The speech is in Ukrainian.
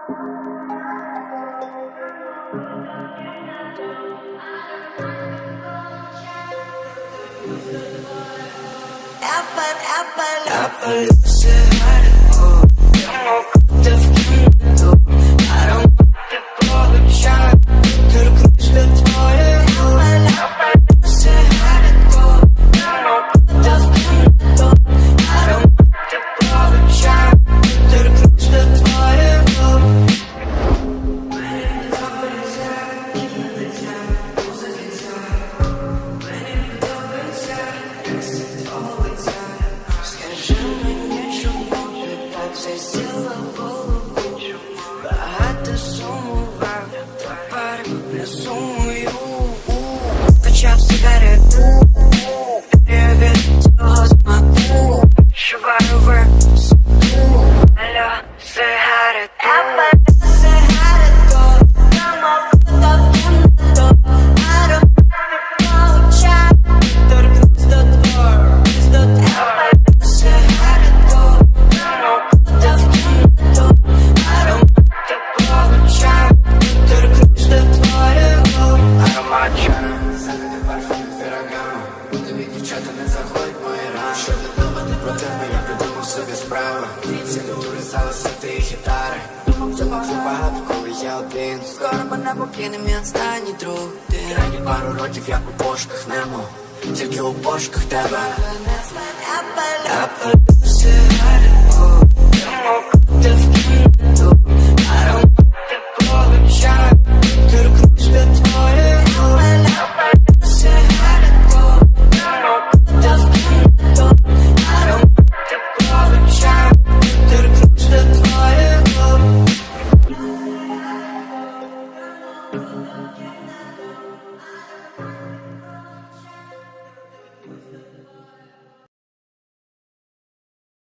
Я полюся гарно, я мог бути в кімнату, аромати получаю, торкнусь до твоєї губи. Я полюся гарно, я мог бути в кімнату, аромати получаю, торкнусь до твоєї губи. Мені подобається кімнатиця, музикиця, мені подобається, як світ твого лиця. Скажи мені, чому ти так засіла в голову? Багато сумував, тепер не сумую. Почав сигарету, я від цього смаку. Шиваю висоту, алло, сигарету. Я палю сигарету, я мокрута в кімнату, аромати получаю, торкнусь до твого, до тебе. Дівчата, не заходь в мої рани. Щоб не думати про тебе, я придумав собі справи. Ці натури залишити ти гітари. Цього багато, коли я один. Скоро мене покине мій останній друг. Ти раді пару років, як у пошуках Немо. Тільки у пошуках тебе. Я палю сигарету, я мог бути в